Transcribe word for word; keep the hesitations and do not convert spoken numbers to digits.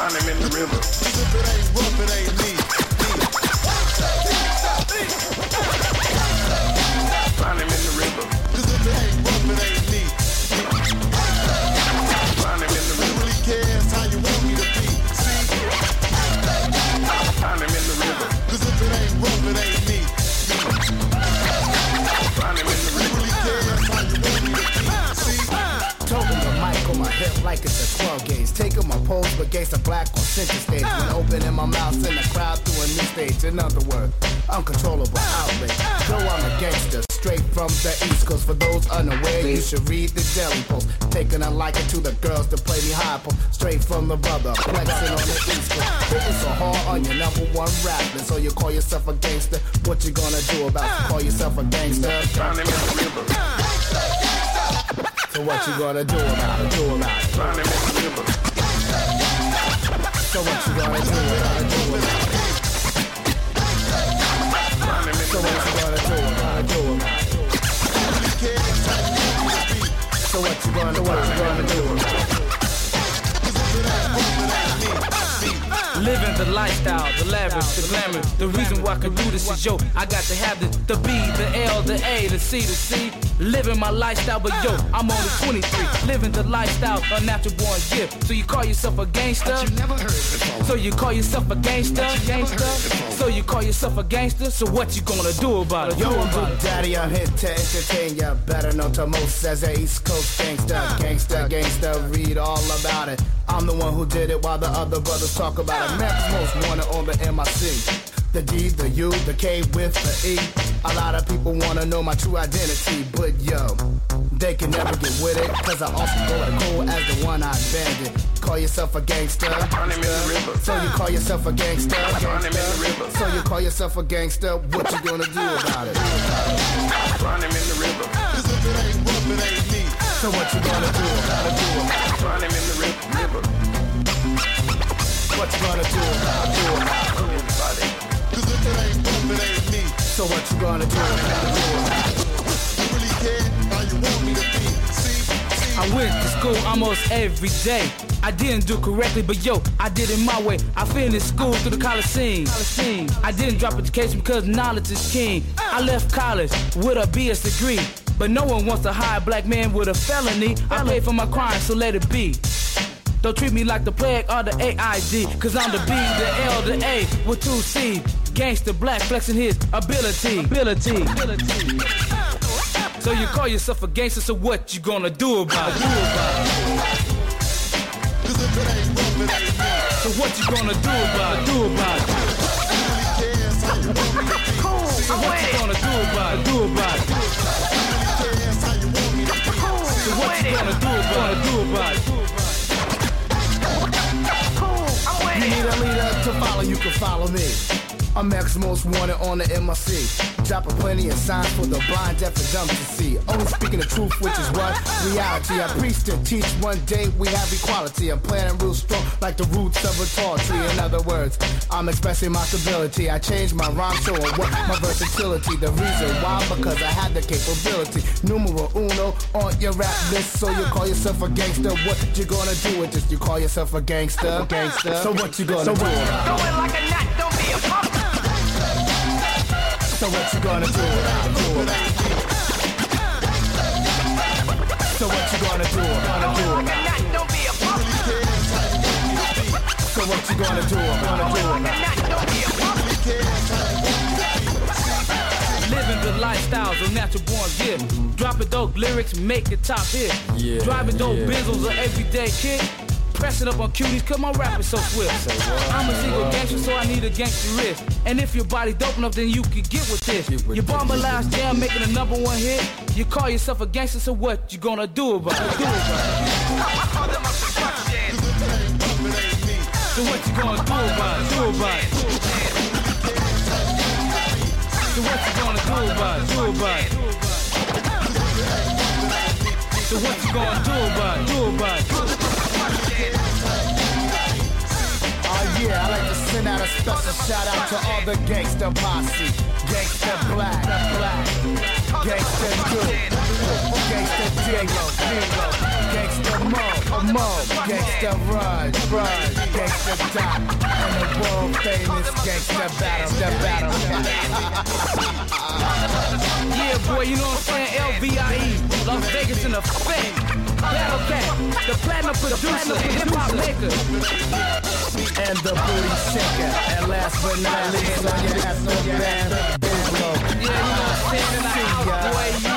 Find him in the river. Cause if it ain't rough, it ain't me. Find him in the river. Cause if it ain't rough, it ain't me. Find him in the river. Who really cares how you want me to be? See? Find him in the river. Cause if it ain't rough, it ain't me. Find him in the Who river. really cares how you want me to be? See? Toting the mic on my hip like it's a twelve gauge. Taking my pose, but gangsta black on center stage. When opening my mouth in the crowd through a new stage. In other words, uncontrollable outrage. Though I'm a gangster, straight from the East Coast. For those unaware, you should read the Daily Post. Taking a liking to the girls to play me high po. Straight from the brother, flexing on the East Coast. Hitting so hard on your number one rapping. So you call yourself a gangster. What you gonna do about it? Call yourself a gangster. Find him in the river. So what you gonna do about it? Do about it? Find him in the river. So what you gonna do about it? Do about it? Find him in So the what you river. gonna do about it? Do about it? Who really cares how you want me to be? So what you gonna, what you gonna do about it? Cause if it ain't rough, it ain't me. Living the lifestyle, the lavish, the glamour. The reason why I can do this is yo, I got to have the, the B, the L, the A, the C, the C. Living my lifestyle, but yo, I'm only twenty-three. Living the lifestyle, a natural born gift. So you call yourself a gangster? You never heard it before. So you call yourself a gangster? Gangster? So you call yourself a gangster? So what you gonna do about it? Yo, Do I'm about Big it? Daddy, I'm here to entertain ya. Better known to most as a East Coast gangster. Gangster, gangster, read all about it. I'm the one who did it while the other brothers talk about it. Max most wanted on the M I C. The D, the U, the K with the E. A lot of people wanna know my true identity, but yo, they can never get with it. Cause I also go as cool as the one-eyed bandit. Call yourself a gangster. Find him in the river. So you call yourself a gangster. Find him in the river. So you call yourself a gangster. What you gonna do about it? Find him in the river. Cause if it ain't rough, it ain't me. So what you gonna do about it? Do about it? Find him in the ri- river. What you gonna do about it? Do about it? Everybody. Cause if it ain't rough, it ain't me. So what you gonna do about it? Do about it? Who really care how you want me to be? See? See? I went to school almost every day. I didn't do correctly, but yo, I did it my way. I finished school through the college scene. I didn't drop education because knowledge is king. I left college with a B S degree, but no one wants to hire a black man with a felony. I paid for my crime, so let it be. Don't treat me like the plague or the A I D, cause I'm the B, the L, the A with two C. Gangster black flexing his ability. Ability. So you call yourself a gangster, so what you gonna do about it? Do about it? Cause if it ain't rough, it ain't me. So what you gonna do about it? Do about it? Who really cares how you want me to be? So what you gonna do about it? Do about it? Who really cares how you want me to be? So what you gonna do about it? Do about it? You need a leader to follow, you can follow me. I'm Max Most Wanted on the M I C. Dropping plenty of signs for the blind, deaf, and dumb to see. Only speaking the truth, which is what? Reality. I preach to teach, one day we have equality. I'm planning real strong like the roots of a tall tree. In other words, I'm expressing my stability. I changed my rhyme, showing what my versatility. The reason why, because I had the capability. Numero uno on your rap list. So you call yourself a gangster. What you gonna do with this? You call yourself a gangster? Gangster. So what you gonna so do? Go in like a nut, don't be a punk. So what you gonna do about it? Do about it? So what you gonna do about it? Do about it? Don't be a punk. So what you gonna do about it? Do about it? Don't be a punk. Living the lifestyles of natural born gift. Dropping dope lyrics, make it top hit. Yeah, Driving dope yeah. bizzles, an everyday kid. Pressing up on cuties, cause my rap is so swift. I'm a single gangster, so I need a gangster wrist. And if your body dope enough, then you can get with this. Get with You this. bomb a last jam, making a number one hit. You call yourself a gangster, so what you gonna do about it? Do about it? So what you gonna do about it? Do about it? So what you gonna do about it? Do about it? So what you gonna do about it? Do about it? Oh yeah, I like to send out a special shout out to all the gangsta posse. Gangsta black, black, gangsta good, gangsta dingo, dingo, gangsta mo, Mo, Gangsta Run, Run, Gangsta Dot, and the world famous Gangsta Battle, the Battle Yeah, boy, you know what I'm saying? L V I E, Las Vegas in effect. Battle Cat, the platinum producer, hip-hop maker. and the booty shaker. And last but not least, on your ass, on your ass, Big Blow. Yeah, you know what I'm saying? In the house, boy,